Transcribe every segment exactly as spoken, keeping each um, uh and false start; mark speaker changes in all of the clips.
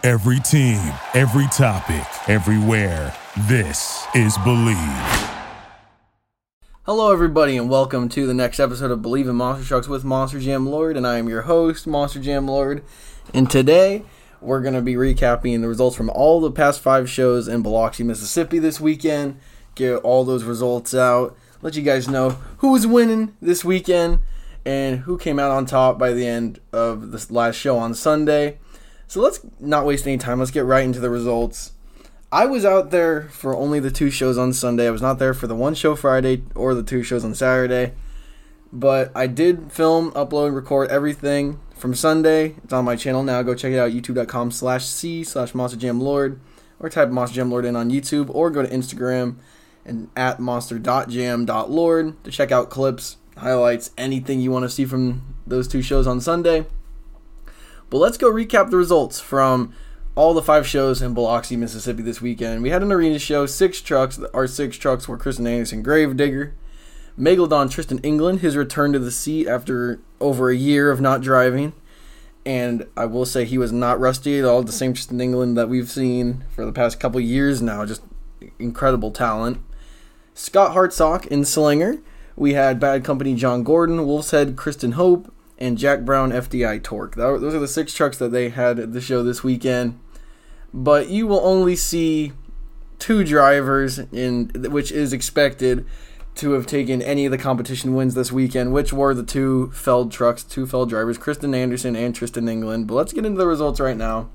Speaker 1: Every team, every topic, everywhere. This is Believe.
Speaker 2: Hello, everybody, and welcome to the next episode of Believe in Monster Trucks with Monster Jam Lord, and I am your host, Monster Jam Lord. And today, we're going to be recapping the results from all the past five shows in Biloxi, Mississippi this weekend. Get all those results out. Let you guys know who was winning this weekend and who came out on top by the end of this last show on Sunday. So let's not waste any time. Let's get right into the results. I was out there for only the two shows on Sunday. I was not there for the one show Friday or the two shows on Saturday. But I did film, upload, and record everything from Sunday. It's on my channel now. Go check it out, youtube.com slash C slash monsterjamlord. Or type Monster Jam Lord in on YouTube. Or go to Instagram and at monster dot jam dot lord to check out clips, highlights, anything you want to see from those two shows on Sunday. But let's go recap the results from all the five shows in Biloxi, Mississippi this weekend. We had an arena show, six trucks. Our six trucks were Kristen Anderson, Gravedigger, Megalodon, Tristan England, his return to the seat after over a year of not driving. And I will say he was not rusty at all. The same Tristan England that we've seen for the past couple years now. Just incredible talent. Scott Hartsock in Slinger. We had Bad Company John Gordon, Wolf's Head Kristen Hope, and Jack Brown F D I Torque. Those are the six trucks that they had at the show this weekend. But you will only see two drivers, in which is expected to have taken any of the competition wins this weekend, which were the two Feld trucks, two Feld drivers, Kristen Anderson and Tristan England. But let's get into the results right now.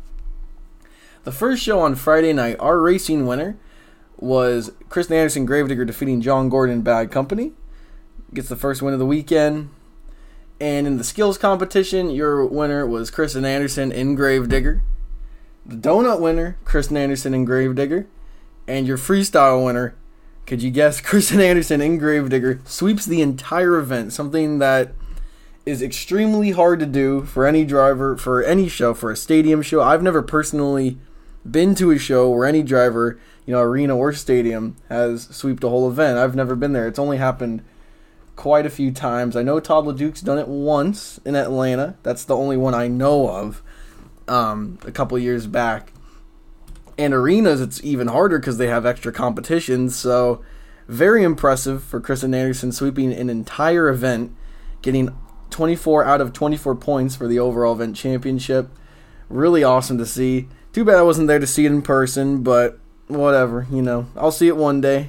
Speaker 2: The first show on Friday night, our racing winner was Kristen Anderson Gravedigger defeating John Gordon Bad Company. Gets the first win of the weekend. And in the skills competition, your winner was Kristen Anderson in Gravedigger. The donut winner, Kristen Anderson in Gravedigger. And your freestyle winner, could you guess, Kristen Anderson in Gravedigger, sweeps the entire event. Something that is extremely hard to do for any driver, for any show, for a stadium show. I've never personally been to a show where any driver, you know, arena or stadium, has swept a whole event. I've never been there. It's only happened quite a few times. I know Todd LeDuc's done it once in Atlanta. That's the only one I know of, um, a couple years back. And arenas, it's even harder because they have extra competitions. So very impressive for Kristen Anderson sweeping an entire event, getting twenty-four out of twenty-four points for the overall event championship. Really awesome to see. Too bad I wasn't there to see it in person, but whatever, you know. I'll see it one day.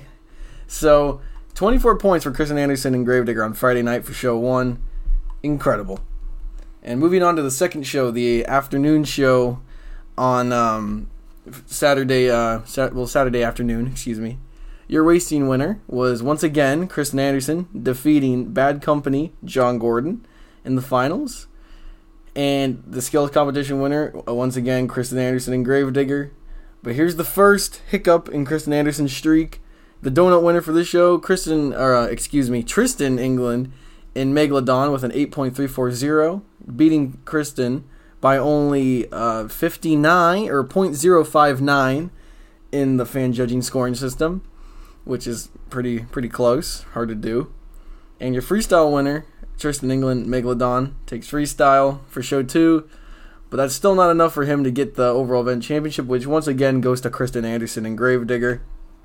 Speaker 2: So twenty-four points for Kristen Anderson and Gravedigger on Friday night for show one. Incredible. And moving on to the second show, the afternoon show on um, Saturday, uh, sat- well, Saturday afternoon, excuse me. Your racing winner was once again Kristen Anderson defeating Bad Company John Gordon in the finals. And the skills competition winner, once again, Kristen Anderson and Gravedigger. But here's the first hiccup in Kristen Anderson's streak. The donut winner for this show, Kristen, or uh, excuse me, Tristan England in Megalodon with an eight point three four zero, beating Kristen by only uh, fifty-nine or point zero five nine in the fan judging scoring system, which is pretty pretty close, hard to do. And your freestyle winner, Tristan England Megalodon, takes freestyle for show two, but that's still not enough for him to get the overall event championship, which once again goes to Kristen Anderson and Gravedigger.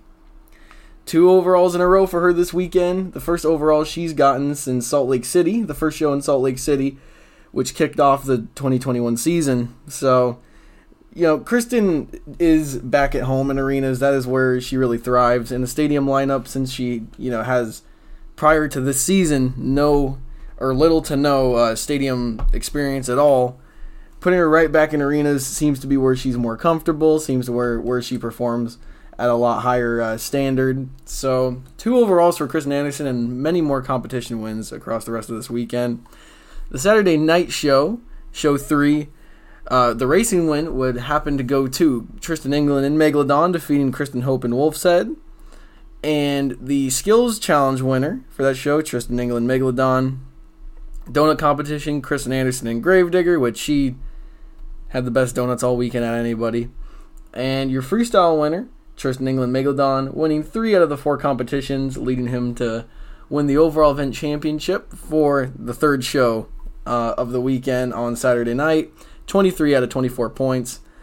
Speaker 2: Two overalls in a row for her this weekend. The first overall she's gotten since Salt Lake City, the first show in Salt Lake City, which kicked off the twenty twenty-one season. So, you know, Kristen is back at home in arenas. That is where she really thrives. In the stadium lineup, since she, you know, has, prior to this season, no or little to no uh, stadium experience at all, putting her right back in arenas seems to be where she's more comfortable, seems to where, where she performs at a lot higher uh, standard. So two overalls for Kristen Anderson and many more competition wins across the rest of this weekend. The Saturday night show, show three, uh, the racing win would happen to go to Tristan England and Megalodon, defeating Kristen Hope and Wolf's Head. And the skills challenge winner for that show, Tristan England Megalodon. Donut competition, Kristen Anderson and Gravedigger, which she had the best donuts all weekend out of anybody. And your freestyle winner, Tristan England Megalodon, winning three out of the four competitions, leading him to win the overall event championship for the third show uh, of the weekend on Saturday night. twenty-three out of twenty-four points.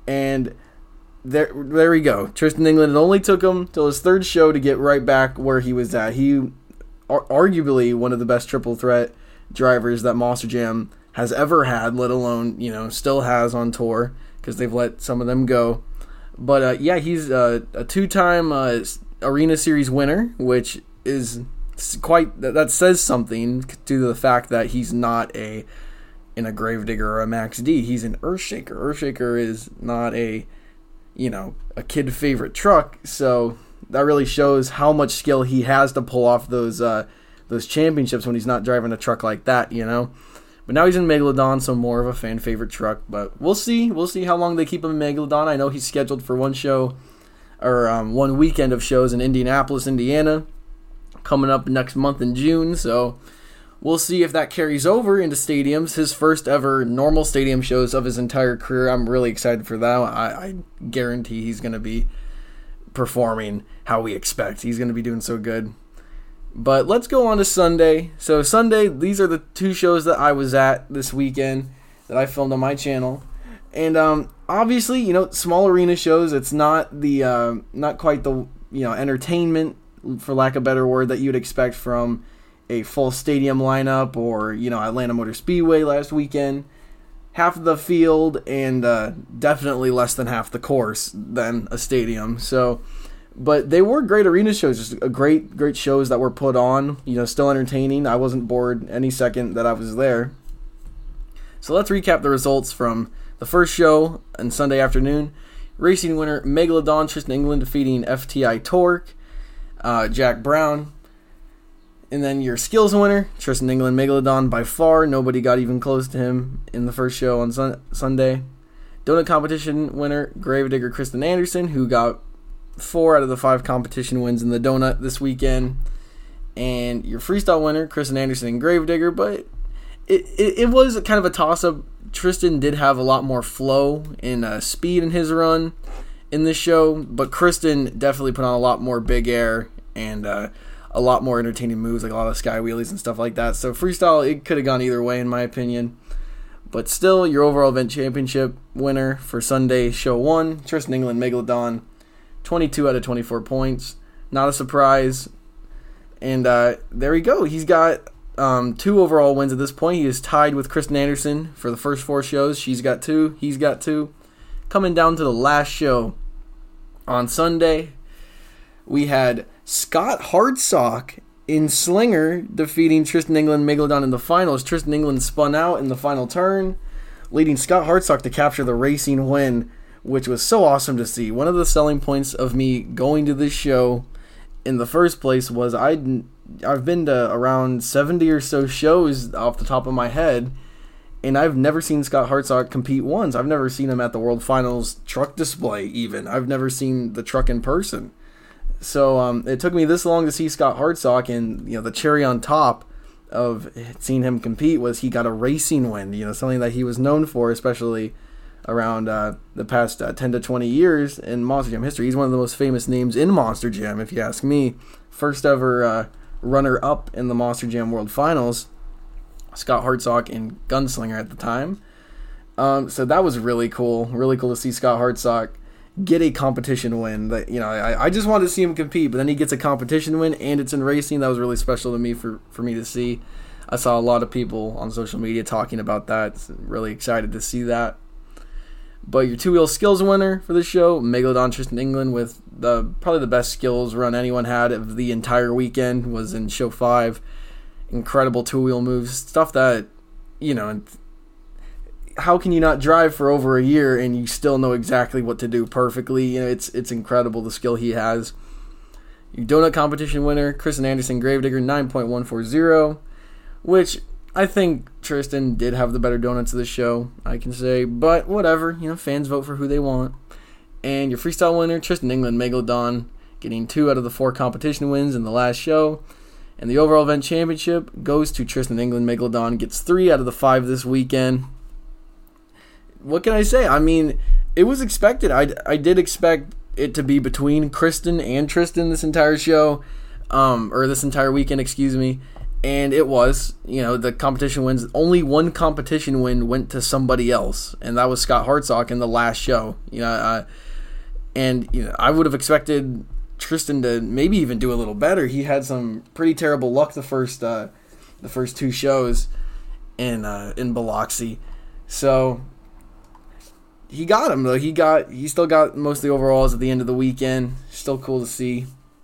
Speaker 2: And there there we go. Tristan England, it only took him till his third show to get right back where he was at. He are arguably one of the best triple threat drivers that Monster Jam has ever had, let alone, you know, still has on tour, because they've let some of them go. But uh, yeah, he's uh, a two-time uh, Arena Series winner, which is quite, that says something due to the fact that he's not a in a Gravedigger or a Max D. He's an Earthshaker. Earthshaker is not a, you know, a kid favorite truck, so that really shows how much skill he has to pull off those uh, those championships when he's not driving a truck like that, you know. But now he's in Megalodon, so more of a fan favorite truck. But we'll see. We'll see how long they keep him in Megalodon. I know he's scheduled for one show, or um, one weekend of shows in Indianapolis, Indiana, coming up next month in June. So we'll see if that carries over into stadiums. His first ever normal stadium shows of his entire career. I'm really excited for that. I, I guarantee he's going to be performing how we expect. He's going to be doing so good. But let's go on to Sunday. So Sunday, these are the two shows that I was at this weekend that I filmed on my channel. And um, obviously, you know, small arena shows, it's not the uh, not quite the, you know, entertainment, for lack of a better word, that you'd expect from a full stadium lineup or, you know, Atlanta Motor Speedway last weekend. Half of the field and uh, definitely less than half the course than a stadium. So, but they were great arena shows, just a great, great shows that were put on. You know, still entertaining. I wasn't bored any second that I was there. So let's recap the results from the first show on Sunday afternoon. Racing winner Megalodon, Tristan England defeating F T I Torque, uh, Jack Brown. And then your skills winner, Tristan England, Megalodon, by far. Nobody got even close to him in the first show on sun- Sunday. Donut competition winner, Gravedigger Kristen Anderson, who got four out of the five competition wins in the donut this weekend. And your freestyle winner, Kristen Anderson and Gravedigger, but it, it, it was kind of a toss-up. Tristan did have a lot more flow and uh, speed in his run in this show, but Kristen definitely put on a lot more big air and uh, a lot more entertaining moves, like a lot of sky wheelies and stuff like that. So freestyle, it could have gone either way in my opinion. But still, your overall event championship winner for Sunday, show one, Tristan England, Megalodon, twenty-two out of twenty-four points. Not a surprise. And uh, there we go. He's got um, two overall wins at this point. He is tied with Kristen Anderson for the first four shows. She's got two. He's got two. Coming down to the last show on Sunday, we had Scott Hardsock in Slinger defeating Tristan England, Megalodon in the finals. Tristan England spun out in the final turn, leading Scott Hardsock to capture the racing win, which was so awesome to see. One of the selling points of me going to this show in the first place was I'd, I've been to around seventy or so shows off the top of my head, and I've never seen Scott Hardsock compete once. I've never seen him at the World Finals truck display even. I've never seen the truck in person. So um, it took me this long to see Scott Hardsock, and you know the cherry on top of seeing him compete was he got a racing win. You know, something that he was known for, especially around uh, the past uh, ten to twenty years in Monster Jam history. He's one of the most famous names in Monster Jam, if you ask me. First ever uh, runner-up in the Monster Jam World Finals, Scott Hardsock in Gunslinger at the time. Um, so that was really cool. Really cool to see Scott Hardsock get a competition win. That you know, I, I just wanted to see him compete, but then he gets a competition win, and it's in racing. That was really special to me for, for me to see. I saw a lot of people on social media talking about that. Really excited to see that. But your two-wheel skills winner for the show, Megalodon Tristan England, with the probably the best skills run anyone had of the entire weekend, was in show five. Incredible two-wheel moves, stuff that, you know, how can you not drive for over a year and you still know exactly what to do perfectly? You know, it's it's incredible the skill he has. Your donut competition winner, Kristen Anderson Gravedigger, nine point one four zero, which I think Tristan did have the better donuts of the show, I can say, but whatever, you know, fans vote for who they want. And your freestyle winner, Tristan England Megalodon, getting two out of the four competition wins in the last show. And the overall event championship goes to Tristan England Megalodon, gets three out of the five this weekend. What can I say? I mean, it was expected. I, I did expect it to be between Kristen and Tristan this entire show, um, or this entire weekend, excuse me. And it was, you know, the competition wins. Only one competition win went to somebody else, and that was Scott Hartsock in the last show. You know, uh, and you know, I would have expected Tristan to maybe even do a little better. He had some pretty terrible luck the first, uh, the first two shows in uh, in Biloxi, so he got him though. He got he still got most of the overalls at the end of the weekend. Still cool to see.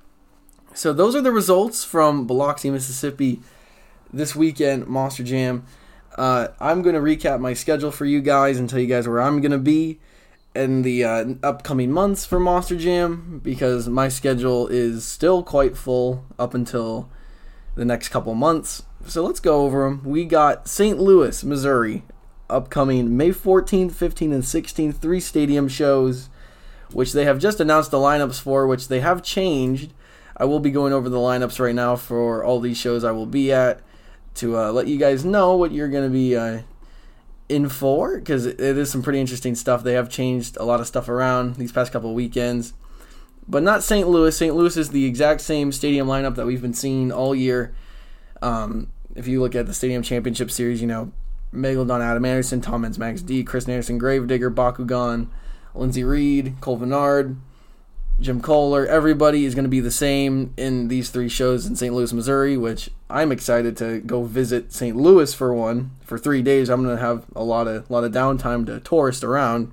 Speaker 2: So those are the results from Biloxi, Mississippi this weekend, Monster Jam. Uh, I'm going to recap my schedule for you guys and tell you guys where I'm going to be in the uh, upcoming months for Monster Jam, because my schedule is still quite full up until the next couple months. So let's go over them. We got Saint Louis, Missouri, upcoming May fourteenth, fifteenth, and sixteenth, three stadium shows, which they have just announced the lineups for, which they have changed. I will be going over the lineups right now for all these shows I will be at to uh, let you guys know what you're going to be uh, in for, because it, it is some pretty interesting stuff. They have changed a lot of stuff around these past couple of weekends. But not Saint Louis. Saint Louis is the exact same stadium lineup that we've been seeing all year. Um, if you look at the Stadium Championship Series, you know, Megalodon, Adam Anderson, Tom Meents, Max D, Chris Anderson, Gravedigger, Bakugan, Lindsey Reed, Cole Vennard, Jim Kohler. Everybody is going to be the same in these three shows in Saint Louis, Missouri, which I'm excited to go visit Saint Louis for one. For three days, I'm going to have a lot of lot of downtime to tourist around.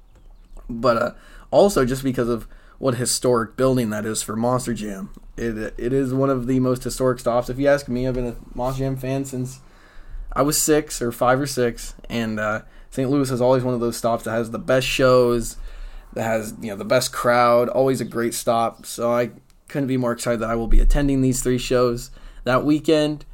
Speaker 2: But uh, also just because of what a historic building that is for Monster Jam. It It is one of the most historic stops. If you ask me, I've been a Monster Jam fan since I was six or five or six, and uh, Saint Louis is always one of those stops that has the best shows, that has, you know, the best crowd, always a great stop. So I couldn't be more excited that I will be attending these three shows that weekend.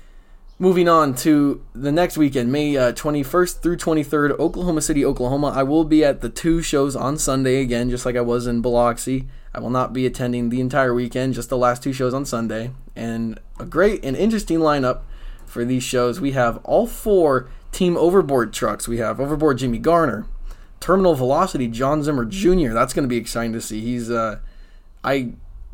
Speaker 2: Moving on to the next weekend, May uh, twenty-first through twenty-third, Oklahoma City, Oklahoma. I will be at the two shows on Sunday again, just like I was in Biloxi. I will not be attending the entire weekend, just the last two shows on Sunday. And a great and interesting lineup for these shows. We have all four Team Overboard trucks. We have Overboard Jimmy Garner, Terminal Velocity John Zimmer Junior That's going to be exciting to see. He's uh, I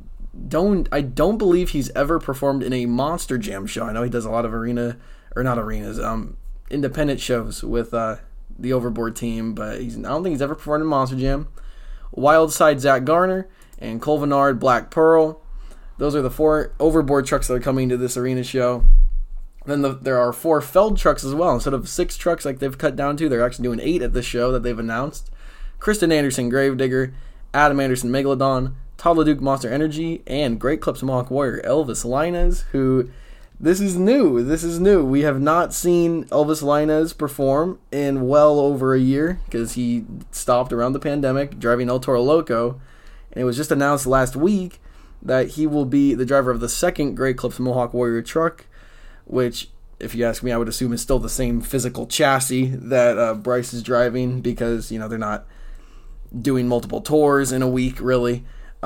Speaker 2: don't I don't believe he's ever performed in a Monster Jam show. I know he does a lot of arena or not arenas, um, independent shows with uh, the Overboard team, but he's I don't think he's ever performed in Monster Jam. Wildside Zach Garner and Cole Vennard Black Pearl. Those are the four Overboard trucks that are coming to this arena show. Then the, there are four Feld trucks as well. Instead of six trucks like they've cut down to, they're actually doing eight at this show that they've announced. Kristen Anderson, Gravedigger, Adam Anderson, Megalodon, Todd LeDuc, Monster Energy, and Great Clips Mohawk Warrior, Elvis Linez, who, this is new. This is new. We have not seen Elvis Linez perform in well over a year because he stopped around the pandemic driving El Toro Loco. And it was just announced last week that he will be the driver of the second Great Clips Mohawk Warrior truck, which, if you ask me, I would assume is still the same physical chassis that uh, Bryce is driving, because, you know, they're not doing multiple tours in a week, really.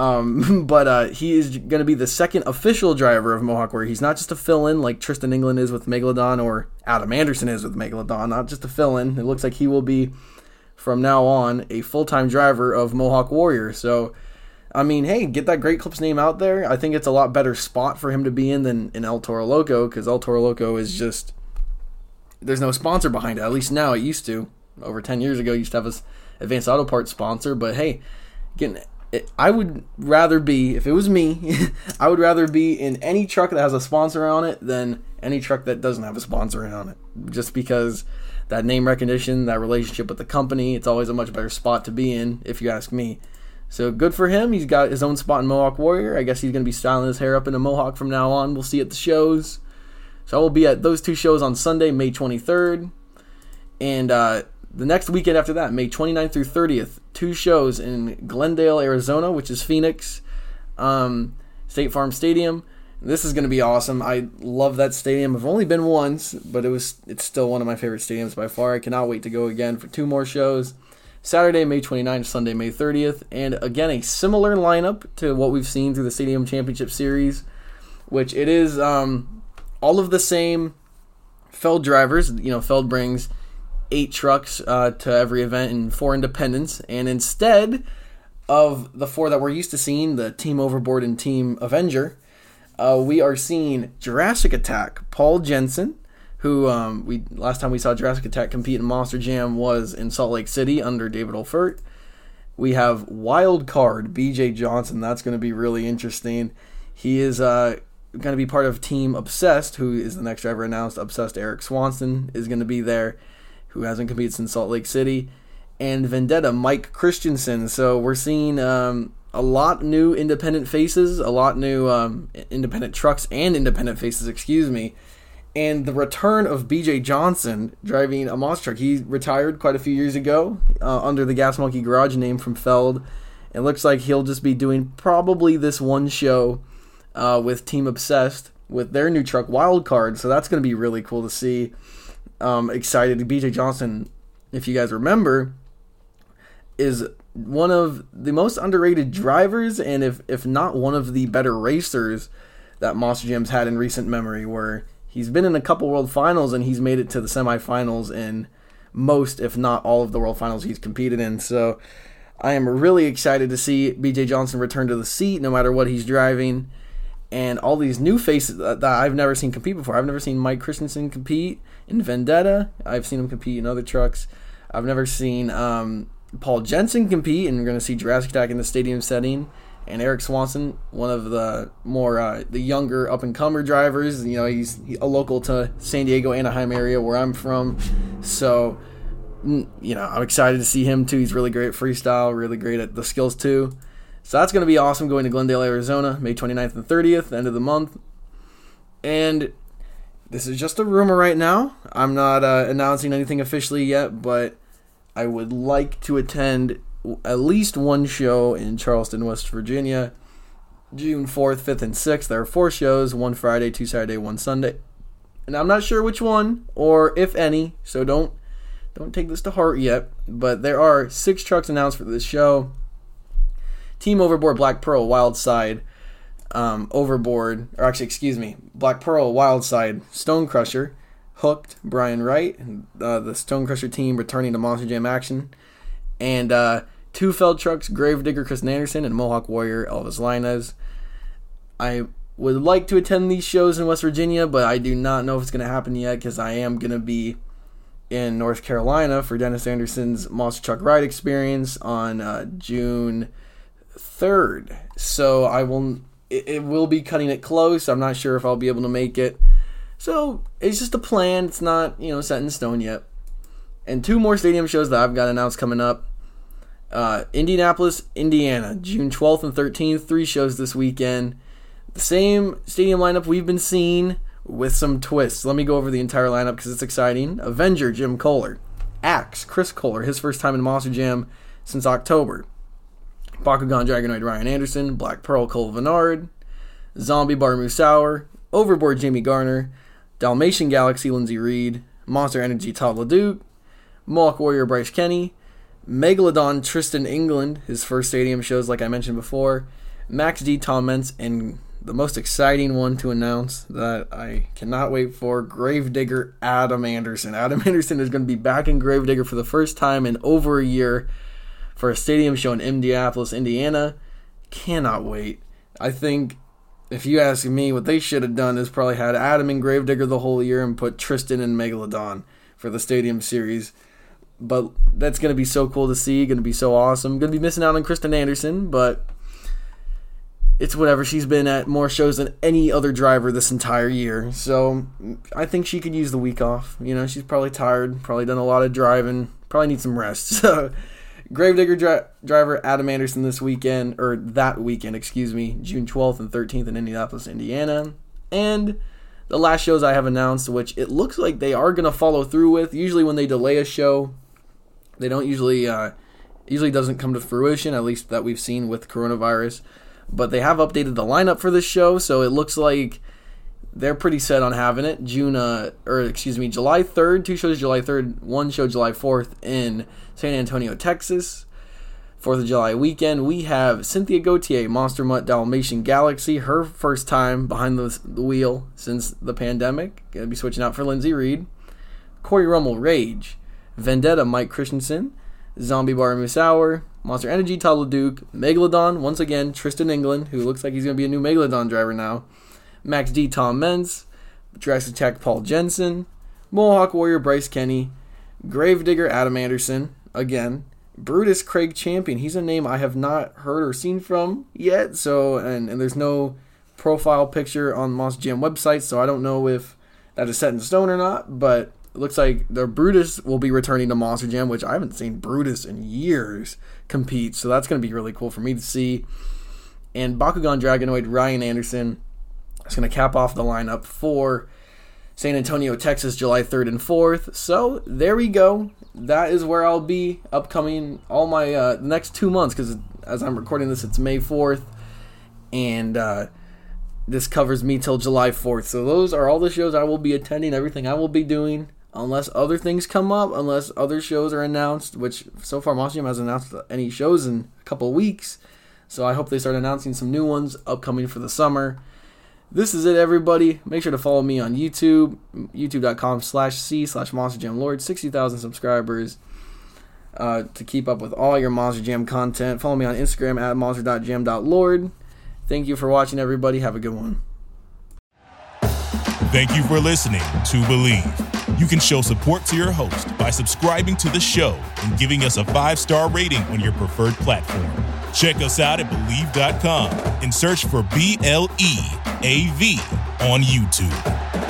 Speaker 2: Um, but uh, he is going to be the second official driver of Mohawk Warrior. He's not just a fill-in like Tristan England is with Megalodon or Adam Anderson is with Megalodon, not just a fill-in. It looks like he will be, from now on, a full-time driver of Mohawk Warrior. So, I mean, hey, get that Great Clips name out there. I think it's a lot better spot for him to be in than in El Toro Loco, because El Toro Loco is just, there's no sponsor behind it. At least now it used to. Over ten years ago, it used to have this Advanced Auto Parts sponsor. But hey, getting, it, I would rather be, if it was me, I would rather be in any truck that has a sponsor on it than any truck that doesn't have a sponsor on it. Just because that name recognition, that relationship with the company, it's always a much better spot to be in, if you ask me. So good for him. He's got his own spot in Mohawk Warrior. I guess he's going to be styling his hair up in a mohawk from now on. We'll see at the shows. So I will be at those two shows on Sunday, May twenty-third. And uh, the next weekend after that, May twenty-ninth through thirtieth, two shows in Glendale, Arizona, which is Phoenix, um, State Farm Stadium. This is going to be awesome. I love that stadium. I've only been once, but it was it's still one of my favorite stadiums by far. I cannot wait to go again for two more shows. Saturday, May twenty-ninth, Sunday, May thirtieth, and again, a similar lineup to what we've seen through the Stadium Championship Series, which it is um, all of the same Feld drivers. You know, Feld brings eight trucks uh, to every event and four independents, and instead of the four that we're used to seeing, the Team Overboard and Team Avenger, uh, we are seeing Jurassic Attack, Paul Jensen, who um, we last time we saw Jurassic Attack compete in Monster Jam was in Salt Lake City under David Olfert. We have Wild Card, B J Johnson. That's going to be really interesting. He is uh, going to be part of Team Obsessed, who is the next driver announced. Obsessed Eric Swanson is going to be there, who hasn't competed since Salt Lake City. And Vendetta, Mike Christensen. So we're seeing um, a lot new independent faces, a lot new um, independent trucks and independent faces, excuse me. And the return of B J Johnson driving a monster truck. He retired quite a few years ago uh, under the Gas Monkey Garage name from Feld. It looks like he'll just be doing probably this one show uh, with Team Obsessed with their new truck Wild Card. So that's going to be really cool to see. Um, excited. B J Johnson, if you guys remember, is one of the most underrated drivers, and if if not one of the better racers that Monster Jam's had in recent memory, where he's been in a couple World Finals, and he's made it to the semifinals in most, if not all, of the World Finals he's competed in. So I am really excited to see B J Johnson return to the seat, no matter what he's driving. And all these new faces that I've never seen compete before. I've never seen Mike Christensen compete in Vendetta. I've seen him compete in other trucks. I've never seen um, Paul Jensen compete, and we're going to see Jurassic Attack in the stadium setting. And Eric Swanson, one of the more uh, the younger up-and-comer drivers. You know, he's a local to San Diego, Anaheim area where I'm from. So, you know, I'm excited to see him too. He's really great at freestyle, really great at the skills too. So that's going to be awesome, going to Glendale, Arizona, May twenty-ninth and thirtieth, end of the month. And this is just a rumor right now. I'm not uh, announcing anything officially yet, but I would like to attend at least one show in Charleston, West Virginia, June fourth, fifth, and sixth. There are four shows, one Friday, two Saturday, one Sunday. And I'm not sure which one, or if any, so don't don't take this to heart yet. But there are six trucks announced for this show. Team Overboard, Black Pearl, Wildside, um, Overboard, or actually, excuse me, Black Pearl, Wildside, Stone Crusher, Hooked, Brian Wright, uh, the Stone Crusher team returning to Monster Jam action. And uh, two Feld trucks, Gravedigger, Chris Anderson, and Mohawk Warrior, Elvis Linez. I would like to attend these shows in West Virginia, but I do not know if it's going to happen yet, because I am going to be in North Carolina for Dennis Anderson's Monster Truck Ride Experience on uh, June third. So I will, it, it will be cutting it close. I'm not sure if I'll be able to make it. So it's just a plan. It's not, you know, set in stone yet. And two more stadium shows that I've got announced coming up. Uh, Indianapolis, Indiana, June twelfth and thirteenth. Three shows this weekend. The same stadium lineup we've been seeing with some twists. Let me go over the entire lineup because it's exciting. Avenger, Jim Kohler. Axe, Chris Kohler, his first time in Monster Jam since October. Bakugan Dragonoid, Ryan Anderson. Black Pearl, Cole Vennard. Zombie Bar Musauer. Overboard, Jamie Garner. Dalmatian Galaxy, Lindsey Reed. Monster Energy, Todd LeDuc. Mohawk Warrior, Bryce Kenny. Megalodon, Tristan England, his first stadium shows like I mentioned before. Max D, Tom Mentz, and the most exciting one to announce that I cannot wait for, Gravedigger, Adam Anderson. Adam Anderson is going to be back in Gravedigger for the first time in over a year for a stadium show in Indianapolis, Indiana. Cannot wait. I think, if you ask me, what they should have done is probably had Adam in Gravedigger the whole year and put Tristan and Megalodon for the stadium series. But that's going to be so cool to see. Going to be so awesome. Going to be missing out on Kristen Anderson, but it's whatever. She's been at more shows than any other driver this entire year. So I think she could use the week off. You know, she's probably tired. Probably done a lot of driving. Probably needs some rest. So Gravedigger dri- driver Adam Anderson this weekend, or that weekend, excuse me, June twelfth and thirteenth in Indianapolis, Indiana. And the last shows I have announced, which it looks like they are going to follow through with. Usually when they delay a show, they don't usually, uh, usually doesn't come to fruition, at least that we've seen with coronavirus. But they have updated the lineup for this show, so it looks like they're pretty set on having it. June, uh, or excuse me, July third, two shows July third, one show July fourth in San Antonio, Texas. fourth of July weekend, we have Cynthia Gauthier, Monster Mutt Dalmatian Galaxy, her first time behind the, the wheel since the pandemic. Going to be switching out for Lindsey Reed. Corey Rummel, Rage. Vendetta, Mike Christensen. Zombie Bar Musauer. Monster Energy, Todd LeDuc. Megalodon, once again, Tristan England, who looks like he's going to be a new Megalodon driver now. Max D, Tom Meents, Jurassic Tech, Paul Jensen, Mohawk Warrior, Bryce Kenny, Gravedigger, Adam Anderson, again, Brutus, Craig Champion. He's a name I have not heard or seen from yet, so, and, and there's no profile picture on Monster Jam website, so I don't know if that is set in stone or not, but it looks like the Brutus will be returning to Monster Jam, which I haven't seen Brutus in years compete, so that's going to be really cool for me to see. And Bakugan Dragonoid, Ryan Anderson is going to cap off the lineup for San Antonio, Texas, July third and fourth. So there we go. That is where I'll be upcoming all my uh, next two months, because as I'm recording this, it's May fourth, and uh, this covers me till July fourth. So those are all the shows I will be attending, everything I will be doing, unless other things come up, unless other shows are announced, which so far Monster Jam hasn't announced any shows in a couple of weeks. So I hope they start announcing some new ones upcoming for the summer. This is it, everybody. Make sure to follow me on YouTube, youtube.com slash C slash Monster Jam Lord, sixty thousand subscribers, uh, to keep up with all your Monster Jam content. Follow me on Instagram at monster dot jam dot lord. Thank you for watching, everybody. Have a good one.
Speaker 1: Thank you for listening to Believe. You can show support to your host by subscribing to the show and giving us a five-star rating on your preferred platform. Check us out at Believe dot com and search for B L E A V on YouTube.